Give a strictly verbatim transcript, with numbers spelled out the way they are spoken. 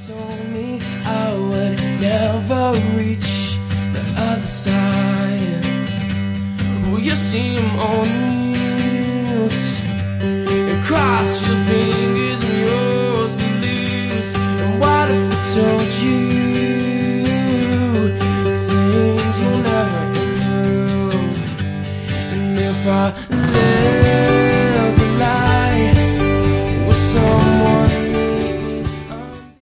told me I would never reach the other side. Will you see him on the news and cross your fingers and yours to lose? And what if I told you things will never improve? And if I let